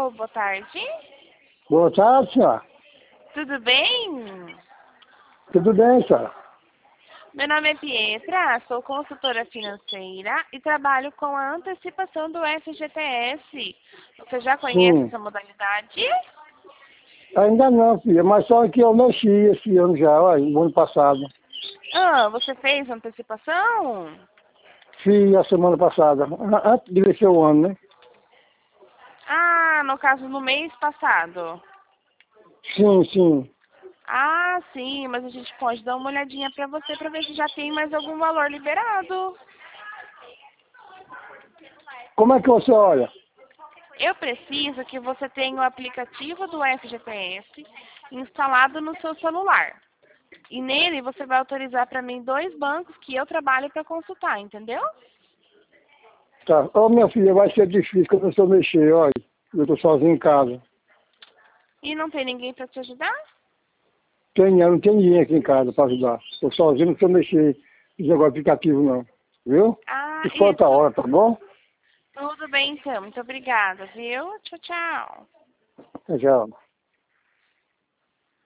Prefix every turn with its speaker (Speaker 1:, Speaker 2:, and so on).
Speaker 1: Alô, boa tarde.
Speaker 2: Boa tarde, senhora.
Speaker 1: Tudo bem?
Speaker 2: Tudo bem, senhora?
Speaker 1: Meu nome é Pietra, sou consultora financeira e trabalho com a antecipação do FGTS. Você já conhece
Speaker 2: Sim.
Speaker 1: essa modalidade?
Speaker 2: Ainda não, filha, mas só que eu mexi esse ano já, olha, no ano passado.
Speaker 1: Ah, você fez antecipação?
Speaker 2: Fiz a semana passada, antes de vencer o ano, né?
Speaker 1: Ah, no caso, no mês passado.
Speaker 2: Sim, sim.
Speaker 1: Ah, sim, mas a gente pode dar uma olhadinha para você para ver se já tem mais algum valor liberado.
Speaker 2: Como é que você olha?
Speaker 1: Eu preciso que você tenha o aplicativo do FGTS instalado no seu celular. E nele você vai autorizar para mim 2 bancos que eu trabalho para consultar, entendeu?
Speaker 2: Tá. Ô, minha filha, vai ser difícil que eu não sei mexer, olha. Eu tô sozinho em casa.
Speaker 1: E não tem ninguém para te ajudar?
Speaker 2: Não tem ninguém aqui em casa para ajudar. Tô sozinho, não sei mexer nesse negócio de aplicativo, não. Viu?
Speaker 1: Ah,
Speaker 2: Isso outra
Speaker 1: isso.
Speaker 2: hora, tá bom?
Speaker 1: Tudo bem então. Muito obrigada, viu? Tchau, tchau.
Speaker 2: Já.